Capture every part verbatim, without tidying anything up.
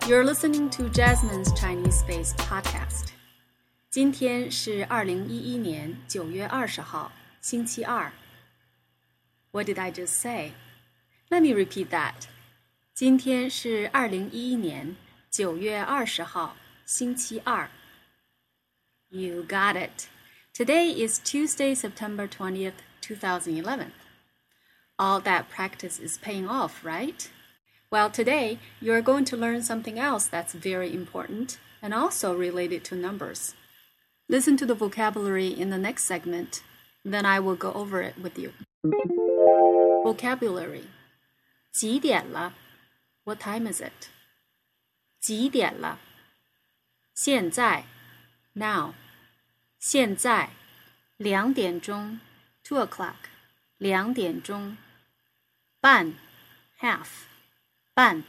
You're listening to Jasmine's Chinese Space Podcast. 今天是二零一一年九月二十号，星期二。What did I just say? Let me repeat that. 今天是二零一一年九月二十号，星期二。You got it. Today is Tuesday, September twentieth, twenty eleven. All that practice is paying off, right? Well, today you're going to learn something else that's very important and also related to numbers. Listen to the vocabulary in the next segment, then I will go over it with you. Vocabulary. 几点了? What time is it? 几点了? 现在 Now. 现在两点钟 Two o'clock. 两点钟半 Half. 半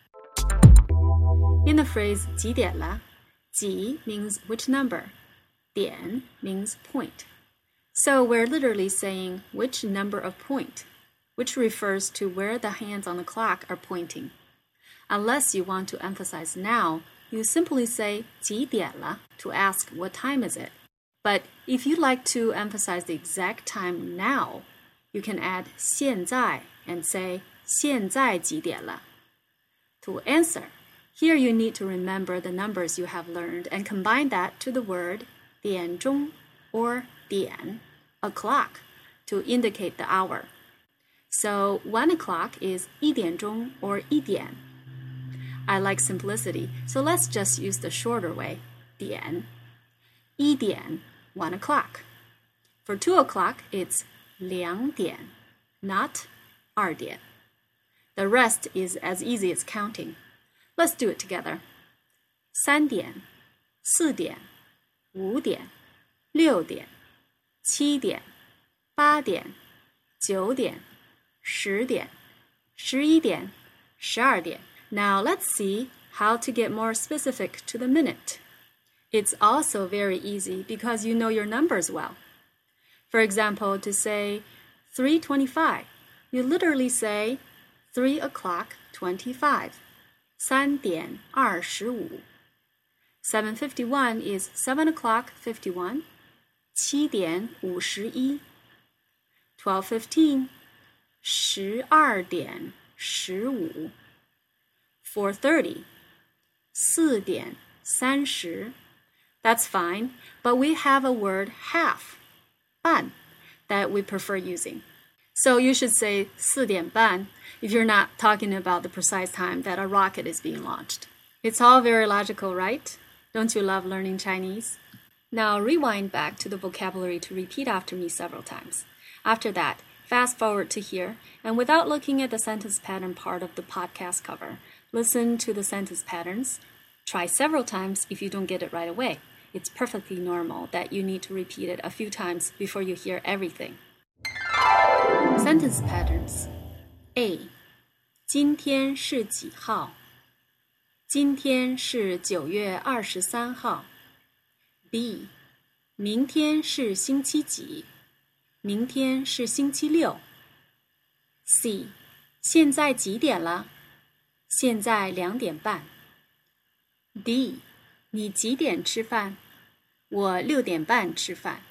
In the phrase 几点了, 几 means which number. 点 means point. So we're literally saying which number of point, which refers to where the hands on the clock are pointing. Unless you want to emphasize now, you simply say 几点了 to ask what time is it. But if you'd like to emphasize the exact time now, you can add 现在 and say 现在几点了. To answer, here you need to remember the numbers you have learned and combine that to the word 点钟 or 点, o'clock, to indicate the hour. So one o'clock is 一点钟 or 一点. I like simplicity, so let's just use the shorter way, 点. 一点, one o'clock. For two o'clock, it's 两点, not 二点. The rest is as easy as counting. Let's do it together. 三点, 四点, 五点, 六点, 七点, 八点, 九点, 十点, 十一点, 十二点. Now let's see how to get more specific to the minute. It's also very easy because you know your numbers well. For example, to say three twenty-five, you literally say three o'clock twenty-five. 三点二十五. seven fifty-one is seven o'clock fifty-one. 七点五十一. twelve fifteen. 十二点十五. four thirty. 四点三十. That's fine, but we have a word half, 半, that we prefer using. So you should say 四点半 if you're not talking about the precise time that a rocket is being launched. It's all very logical, right? Don't you love learning Chinese? Now rewind back to the vocabulary to repeat after me several times. After that, fast forward to here, and without looking at the sentence pattern part of the podcast cover, listen to the sentence patterns. Try several times if you don't get it right away. It's perfectly normal that you need to repeat it a few times before you hear everything. Sentence patterns. A. 今天是几号? 今天是九月二十三号. B. 明天是星期几? 明天是星期六. C. 现在几点了? 现在两点半. D. 你几点吃饭? 我六点半吃饭.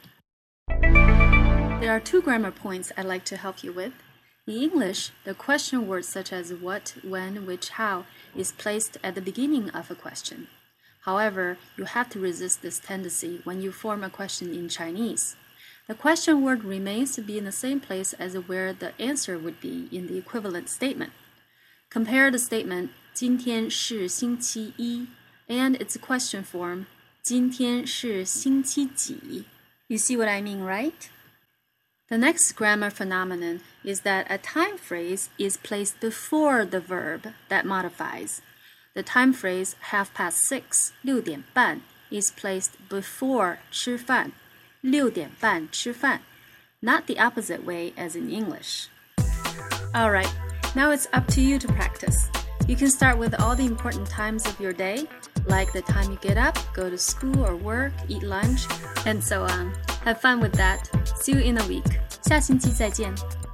There are two grammar points I'd like to help you with. In English, the question words such as what, when, which, how is placed at the beginning of a question. However, you have to resist this tendency when you form a question in Chinese. The question word remains to be in the same place as where the answer would be in the equivalent statement. Compare the statement 今天是星期一 and its question form 今天是星期几. You see what I mean, right? The next grammar phenomenon is that a time phrase is placed before the verb that modifies. The time phrase half past six, 六点半, is placed before 吃饭, 六点半吃饭, not the opposite way as in English. All right, now it's up to you to practice. You can start with all the important times of your day, like the time you get up, go to school or work, eat lunch, and so on. Have fun with that. See you in a week. 下星期再见。